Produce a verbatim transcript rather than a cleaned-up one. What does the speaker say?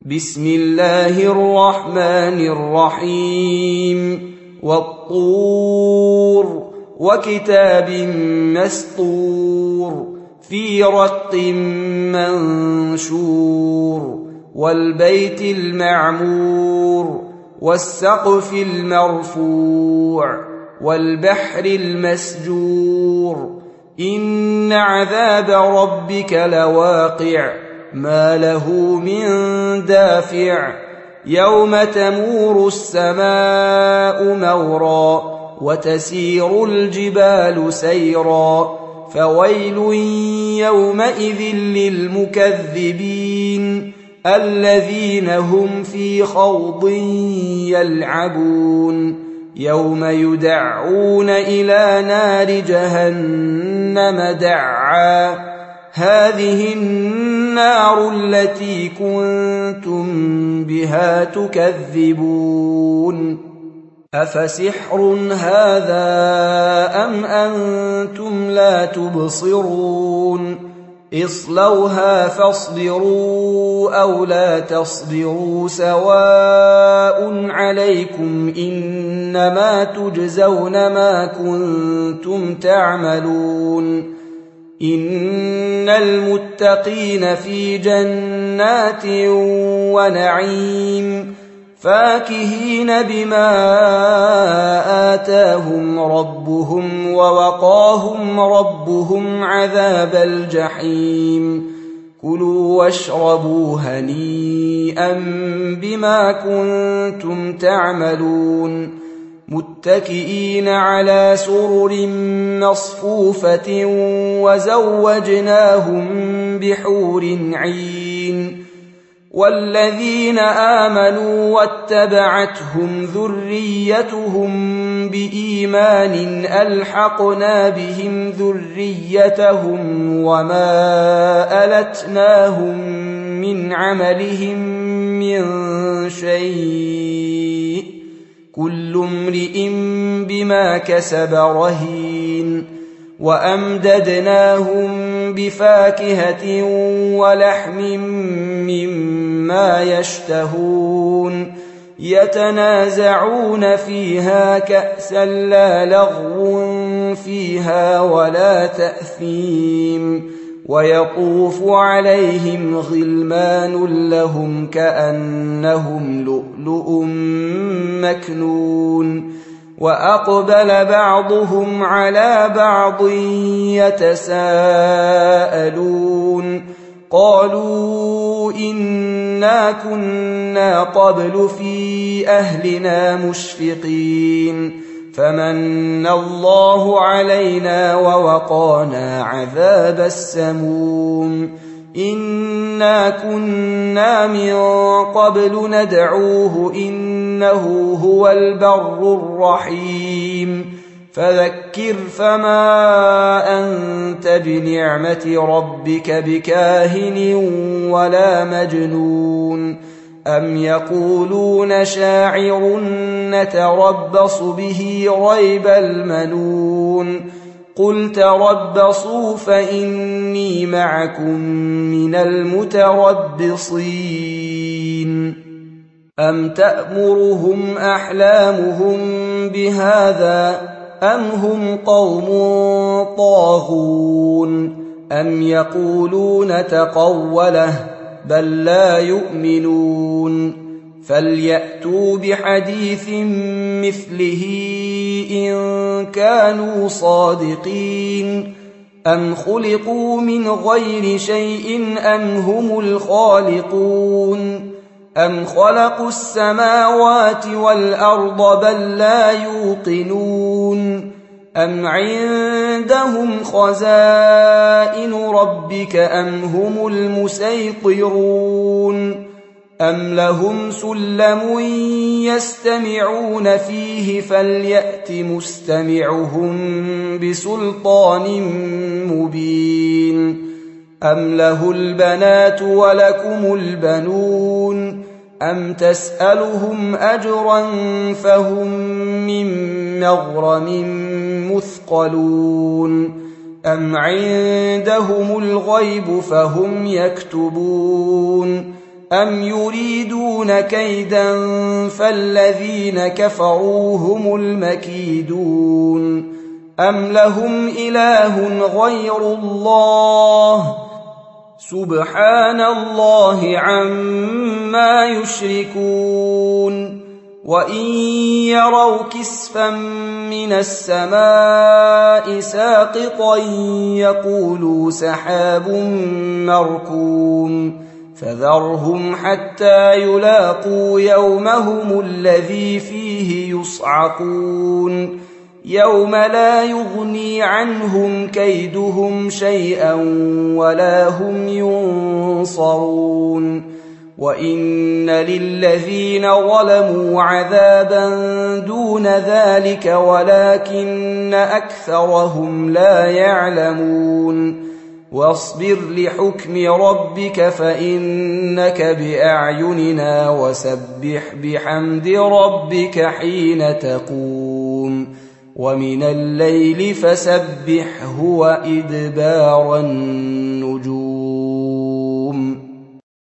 بسم الله الرحمن الرحيم والطور وكتاب مسطور في رق منشور والبيت المعمور والسقف المرفوع والبحر المسجور إن عذاب ربك لواقع ما له من دافع يوم تمور السماء مورا وتسير الجبال سيرا فويل يومئذ للمكذبين الذين هم في خوض يلعبون يوم يدعون إلى نار جهنم دعا هذه النار التي كنتم بها تكذبون أفسحر هذا أم أنتم لا تبصرون اصلوها فاصبروا أو لا تصبروا سواء عليكم إنما تجزون ما كنتم تعملون إن المتقين في جنات ونعيم فاكهين بما آتاهم ربهم ووقاهم ربهم عذاب الجحيم كلوا واشربوا هنيئا بما كنتم تعملون متكئين على سرر مصفوفة وزوجناهم بحور عين والذين آمنوا واتبعتهم ذريتهم بإيمان ألحقنا بهم ذريتهم وما ألتناهم من عملهم من شيء كل امرئ بما كسب رهين وأمددناهم بفاكهة ولحم مما يشتهون يتنازعون فيها كأسا لا لغو فيها ولا تأثيم ويطوف عليهم غلمان لهم كأنهم لؤلؤ مكنون وأقبل بعضهم على بعض يتساءلون قالوا إنا كنا قبل في أهلنا مشفقين فمن الله علينا ووقانا عذاب السموم إنا كنا من قبل ندعوه إنه هو البر الرحيم فذكر فما أنت بنعمة ربك بكاهن ولا مجنون أم يقولون شاعر نتربص به ريب المنون قل تربصوا فإني معكم من المتربصين أم تأمرهم أحلامهم بهذا أم هم قوم طاغون أم يقولون تقوله بل لا يؤمنون فليأتوا بحديث مثله إن كانوا صادقين أم خلقوا من غير شيء أم هم الخالقون أم خلقوا السماوات والأرض بل لا يوقنون أم عندهم خزائن ربك أم هم المسيطرون أم لهم سلم يستمعون فيه فليأت مستمعهم بسلطان مبين أم له البنات ولكم البنون أم تسألهم أجرا فهم من مغرم مثقلون أم عندهم الغيب فهم يكتبون أم يريدون كيدا فالذين كفروا هم المكيدون أم لهم إله غير الله سبحان الله عما يشركون وإن يروا كسفا من السماء ساقطا يقولوا سحاب مركوم فذرهم حتى يلاقوا يومهم الذي فيه يصعقون يوم لا يغني عنهم كيدهم شيئا ولا هم ينصرون وإن للذين ظلموا عذابا دون ذلك ولكن أكثرهم لا يعلمون واصبر لحكم ربك فإنك بأعيننا وسبح بحمد ربك حين تقوم ومن الليل فسبحه وإدبار النجوم